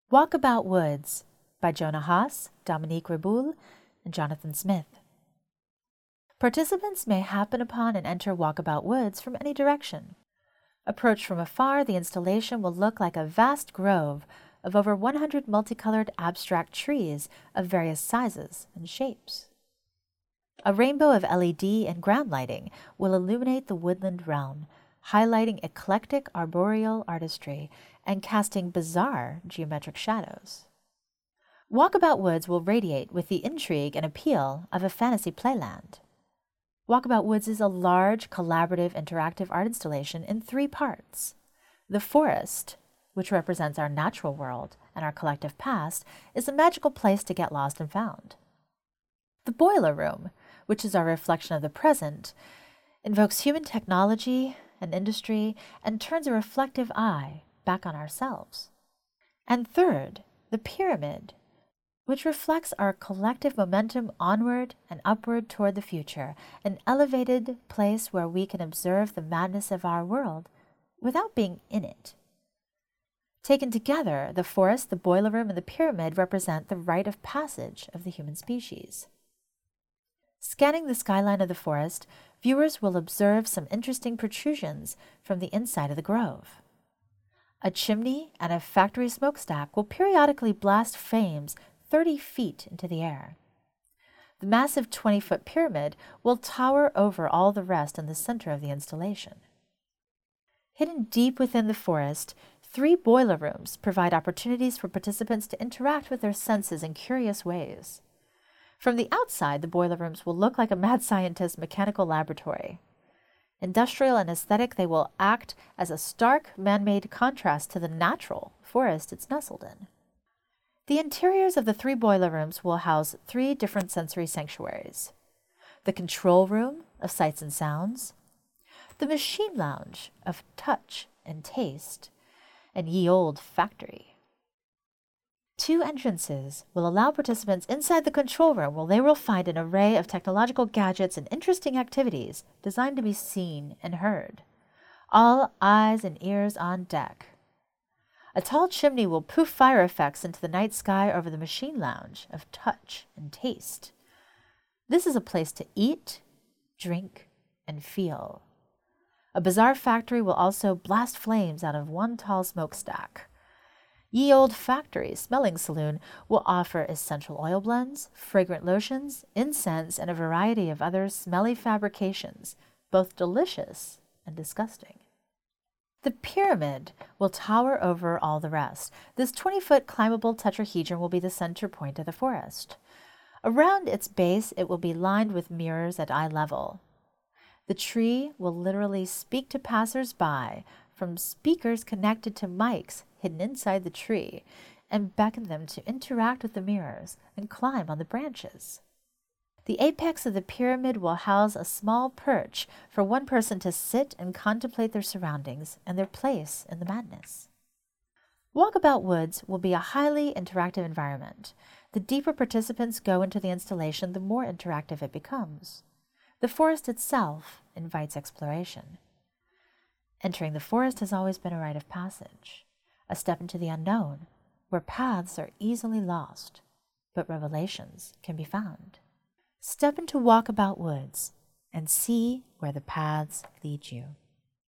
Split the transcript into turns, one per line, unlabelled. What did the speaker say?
Walkabout Woods by Jonah Haas, Dominique Reboul, and Jonathan Smith. Participants may happen upon and enter Walkabout Woods from any direction. Approached from afar, the installation will look like a vast grove of over 100 multicolored abstract trees of various sizes and shapes. A rainbow of LED and ground lighting will illuminate the woodland realm, highlighting eclectic arboreal artistry and casting bizarre geometric shadows. Walkabout Woods will radiate with the intrigue and appeal of a fantasy playland. Walkabout Woods is a large, collaborative, interactive art installation in 3 parts. The forest, which represents our natural world and our collective past, is a magical place to get lost and found. The boiler room, which is our reflection of the present, invokes human technology and industry and turns a reflective eye back on ourselves. And third, the pyramid, which reflects our collective momentum onward and upward toward the future, an elevated place where we can observe the madness of our world without being in it. Taken together, the forest, the boiler room, and the pyramid represent the rite of passage of the human species. Scanning the skyline of the forest, viewers will observe some interesting protrusions from the inside of the grove. A chimney and a factory smokestack will periodically blast flames 30 feet into the air. The massive 20-foot pyramid will tower over all the rest in the center of the installation. Hidden deep within the forest, 3 boiler rooms provide opportunities for participants to interact with their senses in curious ways. From the outside, the boiler rooms will look like a mad scientist's mechanical laboratory. Industrial and aesthetic, they will act as a stark man-made contrast to the natural forest it's nestled in. The interiors of the 3 boiler rooms will house 3 different sensory sanctuaries: the control room of sights and sounds, the machine lounge of touch and taste, and ye olde factory. 2 entrances will allow participants inside the control room, where they will find an array of technological gadgets and interesting activities designed to be seen and heard. All eyes and ears on deck. A tall chimney will poof fire effects into the night sky over the machine lounge of touch and taste. This is a place to eat, drink, and feel. A bizarre factory will also blast flames out of one tall smokestack. Ye Olde Factory Smelling Saloon will offer essential oil blends, fragrant lotions, incense, and a variety of other smelly fabrications, both delicious and disgusting. The pyramid will tower over all the rest. This 20-foot climbable tetrahedron will be the center point of the forest. Around its base, it will be lined with mirrors at eye level. The tree will literally speak to passers-by from speakers connected to mics hidden inside the tree and beckon them to interact with the mirrors and climb on the branches. The apex of the pyramid will house a small perch for one person to sit and contemplate their surroundings and their place in the madness. Walkabout Woods will be a highly interactive environment. The deeper participants go into the installation, the more interactive it becomes. The forest itself invites exploration. Entering the forest has always been a rite of passage, a step into the unknown, where paths are easily lost, but revelations can be found. Step into Walkabout Woods and see where the paths lead you.